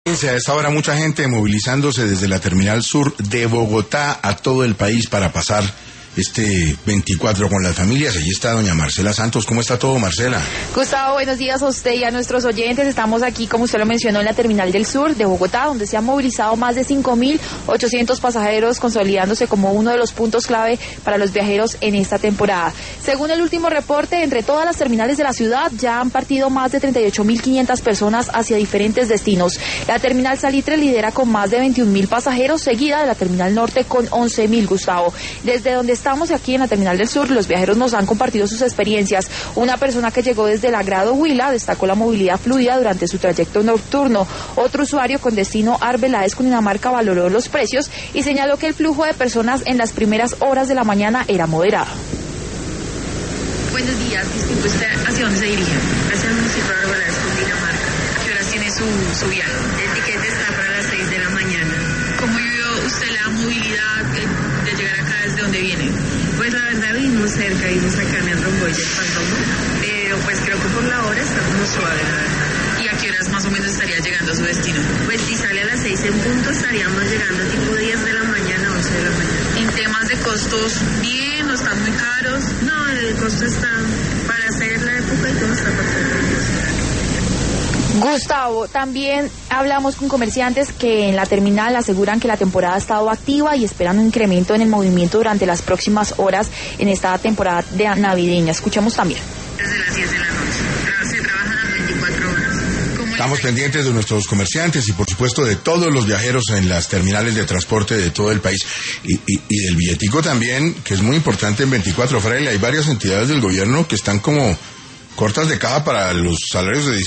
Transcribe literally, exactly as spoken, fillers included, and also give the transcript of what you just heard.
A esta hora mucha gente movilizándose desde la Terminal Sur de Bogotá a todo el país para pasar este veinticuatro con las familias. Allí está doña Marcela Santos. ¿Cómo está todo, Marcela? Gustavo, buenos días a usted y a nuestros oyentes. Estamos aquí, como usted lo mencionó, en la Terminal del Sur de Bogotá, donde se han movilizado más de cinco mil ochocientos pasajeros, consolidándose como uno de los puntos clave para los viajeros en esta temporada. Según el último reporte, entre todas las terminales de la ciudad ya han partido más de treinta y ocho mil quinientas personas hacia diferentes destinos. La Terminal Salitre lidera con más de veintiún mil pasajeros, seguida de la Terminal Norte con once mil, Gustavo. Desde donde estamos aquí en la Terminal del Sur, los viajeros nos han compartido sus experiencias. Una persona que llegó desde la Grado Huila destacó la movilidad fluida durante su trayecto nocturno. Otro usuario con destino Arbeláez, Cundinamarca, valoró los precios y señaló que el flujo de personas en las primeras horas de la mañana era moderado. Buenos días, disculpe, ¿usted hacia dónde se dirige? Hacia el municipio de Arbeláez, Cundinamarca. ¿A qué horas tiene su, su viaje? El tiquete está para las seis de la mañana. ¿Cómo vivió usted la movilidad de llegar acá desde dónde viene? Pues la verdad vivimos cerca, vivimos acá en el Romboy del Pandomo, pero pues creo que por la hora está como suave, la verdad. ¿Y a qué horas más o menos estaría llegando a su destino? Pues si sale a las seis en punto estaríamos llegando tipo diez de la mañana, once de la mañana. ¿En temas de costos bien o están muy caros? No, el costo está, para hacer la época y todo está perfecto. Gustavo, también hablamos con comerciantes que en la terminal aseguran que la temporada ha estado activa y esperan un incremento en el movimiento durante las próximas horas en esta temporada de navideña. Escuchemos también. Desde las diez de la noche, se trabajan las veinticuatro horas. Estamos pendientes de nuestros comerciantes y por supuesto de todos los viajeros en las terminales de transporte de todo el país y, y, y del billetico también, que es muy importante en veinticuatro. Fraile, hay varias entidades del gobierno que están como cortas de caja para los salarios de